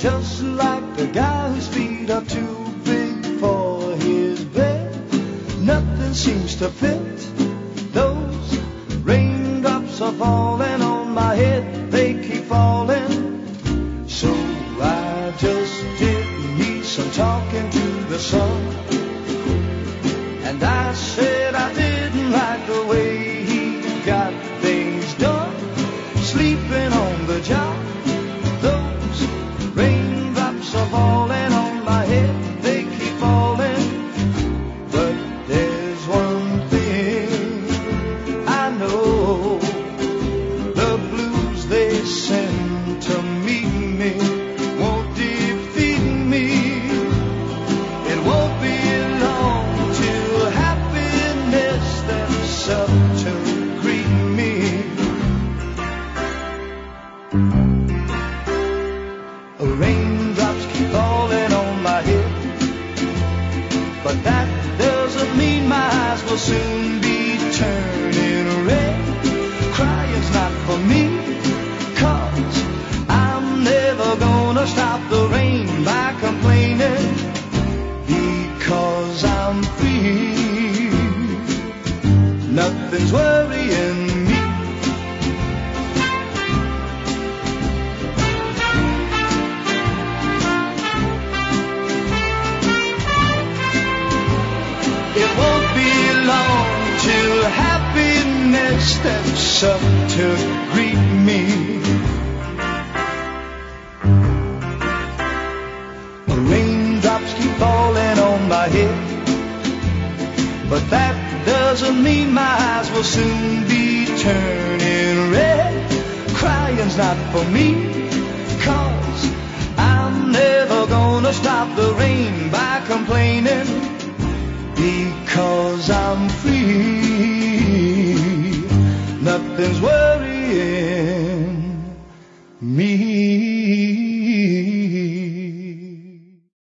just like the guy whose feet are too big for his bed. Nothing seems to fit. Those raindrops are falling on my head, they keep falling. So I just did me some talking to the sun, and I said I didn't like the way he got things done, sleeping on the job. Those raindrops are falling on my head, they keep falling. But there's one thing I know, the blues they send to meet me won't defeat me. It won't be long till happiness steps up to greet me. Raindrops keep falling on my head, but that doesn't mean my eyes will soon be turning red. Crying's not for me, 'cause I'm never gonna stop the rain by complaining, because I'm free. Nothing's worrying me. It won't be long till happiness steps up to greet me. Raindrops keep falling on my head, but that doesn't mean my eyes will soon be turning red. Crying's not for me, 'cause I'm never gonna stop the rain by complaining, because I'm free. Nothing's worrying me.